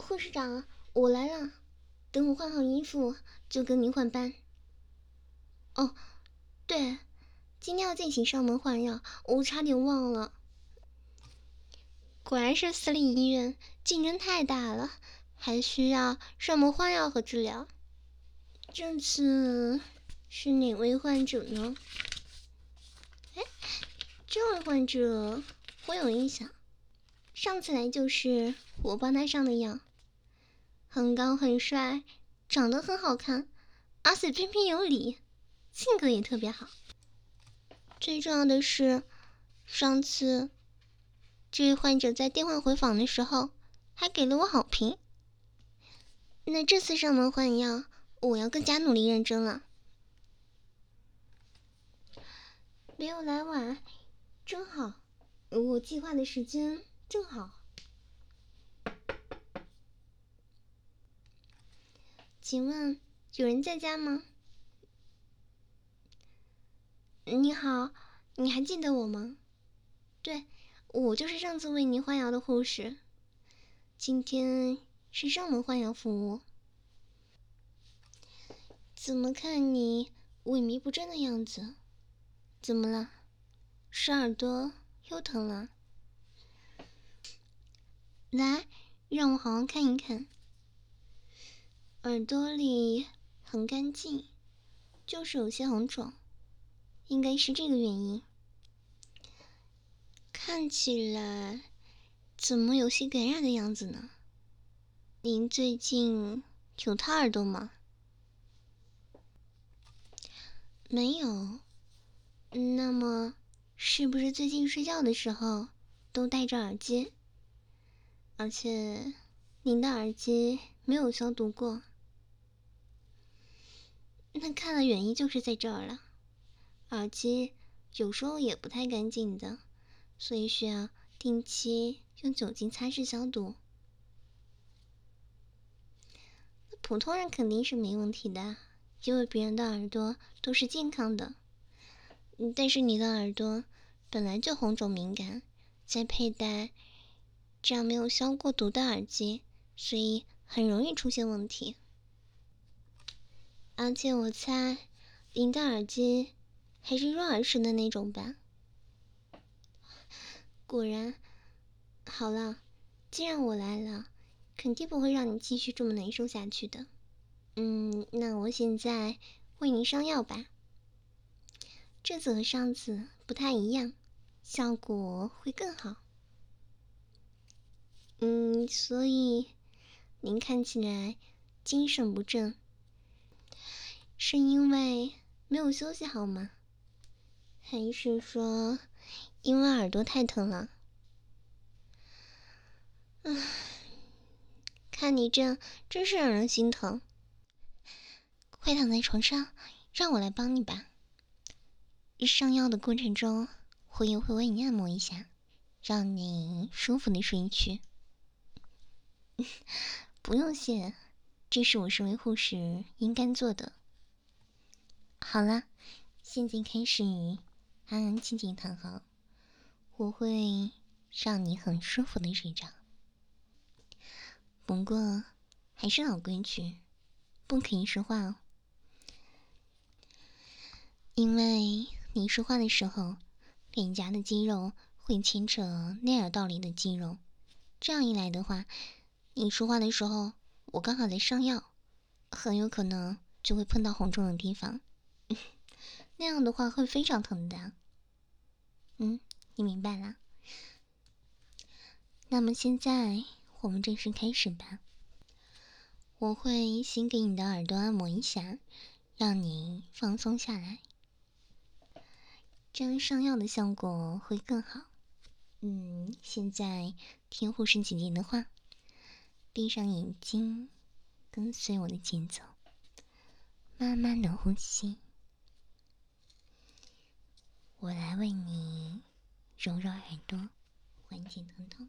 护士长，我来了，等我换好衣服就跟您换班。哦，对，今天要进行上门换药，我差点忘了。果然是私立医院，竞争太大了，还需要上门换药和治疗。这次是哪位患者呢？哎，这位患者我有印象，上次来就是我帮他上的药。很高很帅，长得很好看，而且彬彬有礼，性格也特别好。最重要的是，上次这位患者在电话回访的时候还给了我好评。那这次上门换药，我要更加努力认真了。没有来晚，真好，我计划的时间正好。请问有人在家吗？你好，你还记得我吗？对，我就是上次为您换药的护士。今天是上门换药服务。怎么看你萎靡不振的样子？怎么了？是耳朵又疼了？来，让我好好看一看。耳朵里很干净，就是有些红肿，应该是这个原因。看起来怎么有些感染的样子呢？您最近有掏耳朵吗？没有。那么是不是最近睡觉的时候都戴着耳机？而且您的耳机没有消毒过？那看来原因就是在这儿了。耳机有时候也不太干净的，所以需要定期用酒精擦拭消毒。普通人肯定是没问题的，因为别人的耳朵都是健康的。但是你的耳朵本来就红肿敏感，再佩戴这样没有消过毒的耳机，所以很容易出现问题。而且我猜您的耳机还是入耳式的那种吧？果然。好了，既然我来了，肯定不会让你继续这么难受下去的。那我现在为您上药吧。这次和上次不太一样，效果会更好。所以您看起来精神不振，是因为没有休息好吗？还是说因为耳朵太疼了？看你这真是让人心疼。快躺在床上，让我来帮你吧。上药的过程中，我也会为你按摩一下，让你舒服的睡去。不用谢，这是我身为护士应该做的。好了，现在开始安安静静躺好，我会让你很舒服的睡着。不过还是老规矩，不可以说话哦，因为你说话的时候，脸颊的肌肉会牵扯内耳道里的肌肉，这样一来的话，你说话的时候，我刚好在上药，很有可能就会碰到红肿的地方，那样的话会非常疼的。你明白了？那么现在我们正式开始吧。我会先给你的耳朵按摩一下，让你放松下来，这样上药的效果会更好。现在听护士姐姐的话，闭上眼睛，跟随我的节奏，慢慢的呼吸。我来为你揉揉耳朵，缓解疼痛。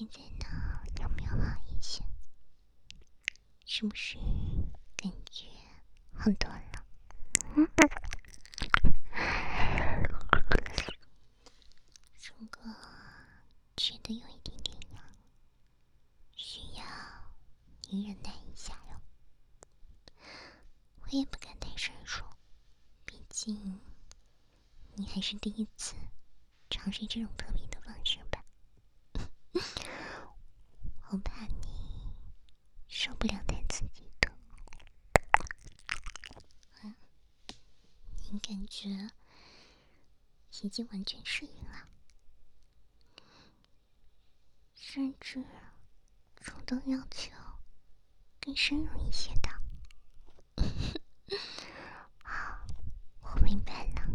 现在呢，有没有好一些？是不是感觉好多了？如果觉得有一点点痒，需要你忍耐一下哟。我也不敢太深入，毕竟你还是第一次尝试这种特别的方式吧。我怕你受不了太刺激的。你感觉已经完全适应了，甚至主动要求更深入一些的。好，我明白了。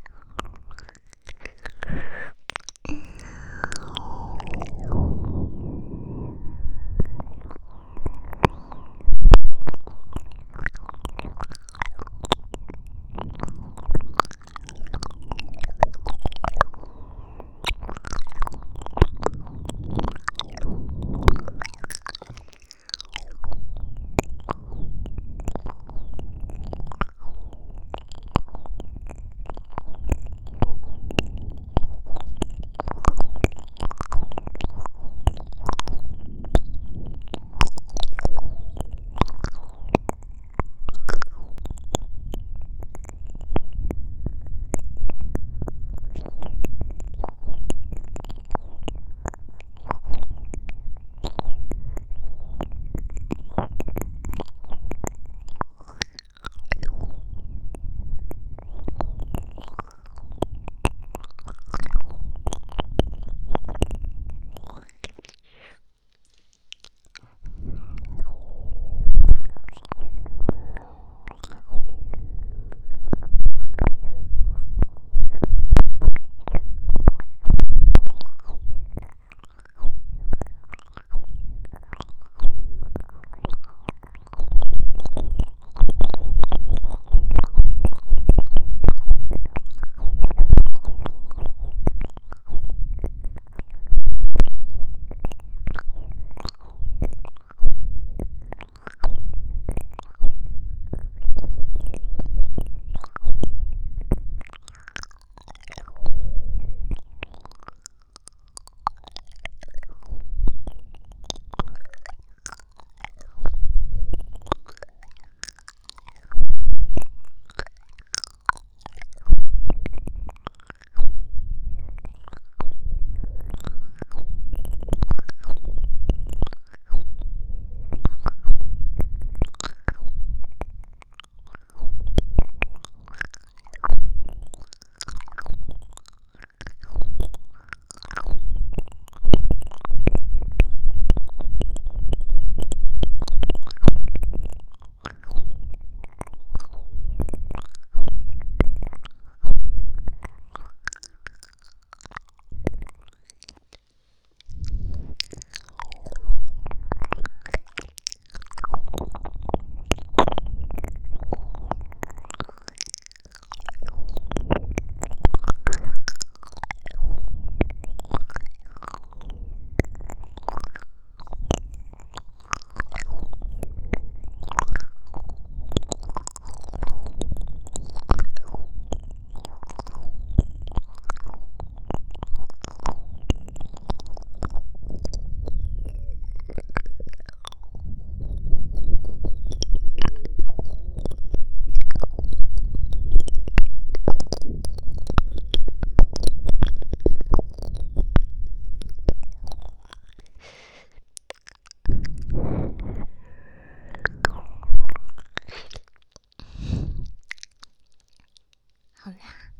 好啦，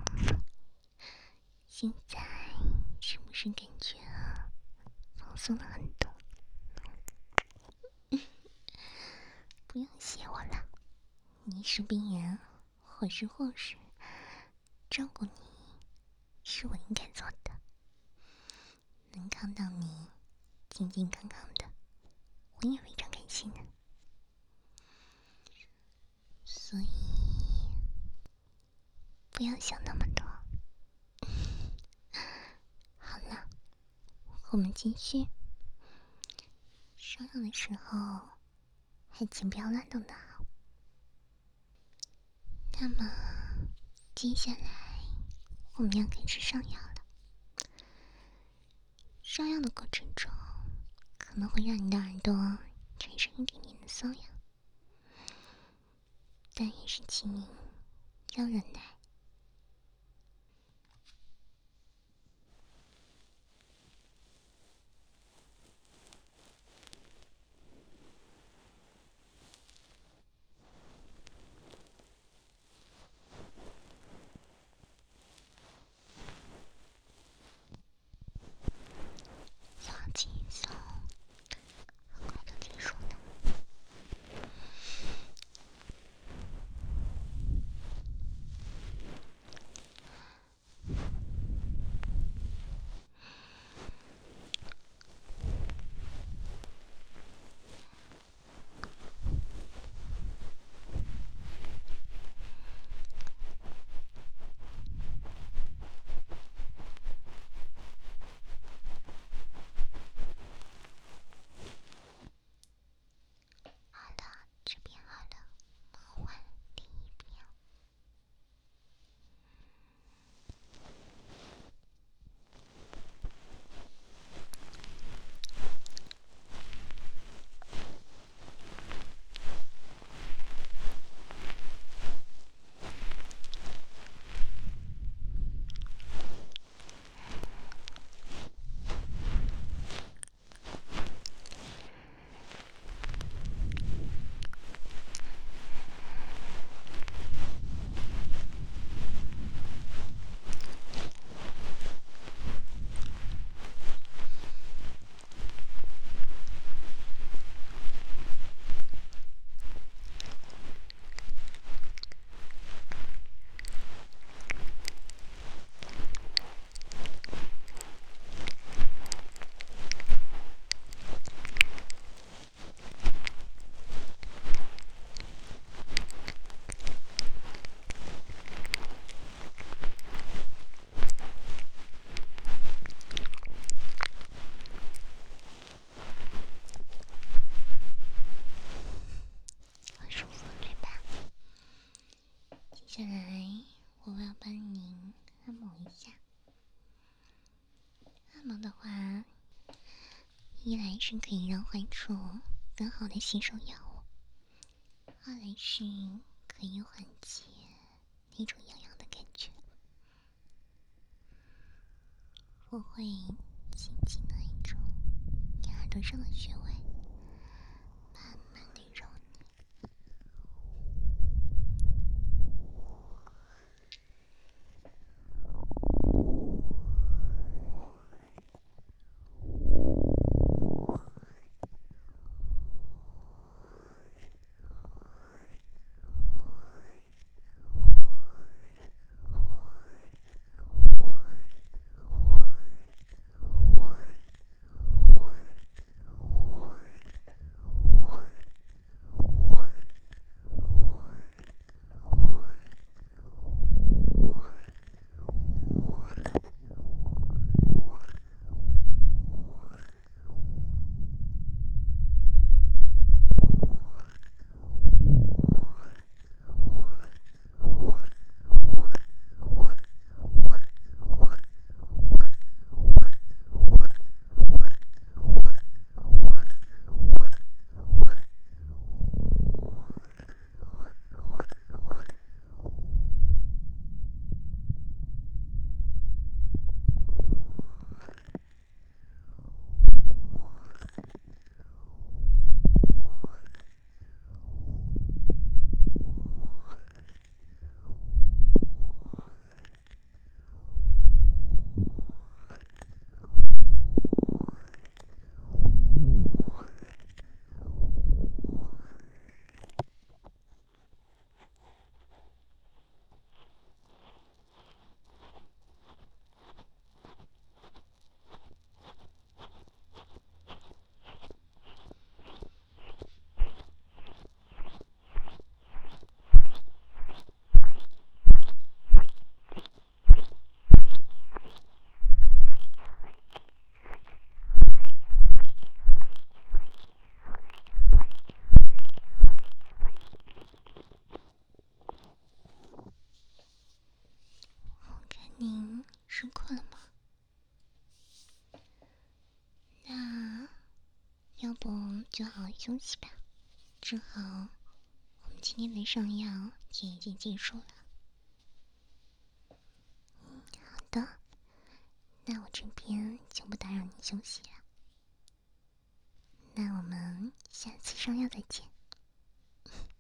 现在是不是感觉放松了很多？不用谢我了，你是病人，或是护士，照顾你是我应该做的。能看到你健健康康的，我也非常开心的。所以不要想那么多。好了，我们继续。 上药的时候，还请不要乱动的好。那么，接下来我们要开始上药了。上药的过程中，可能会让你的耳朵产生一点点的瘙痒，但也是请你要忍耐。要轻松，很快就结束了。好了，这边好了，我们换第一边。好舒服，对吧？接下来我要帮您按摩一下。按摩的话，一来是可以让患处更好的吸收药物，二来是可以缓解那种痒痒的感觉。我会轻轻的按住你耳朵上的穴位，慢慢的揉你。 是困了吗？那要不就好好休息吧。正好我们今天的上药也已经结束了。好的，那我这边就不打扰你休息了。那我们下次上药再见。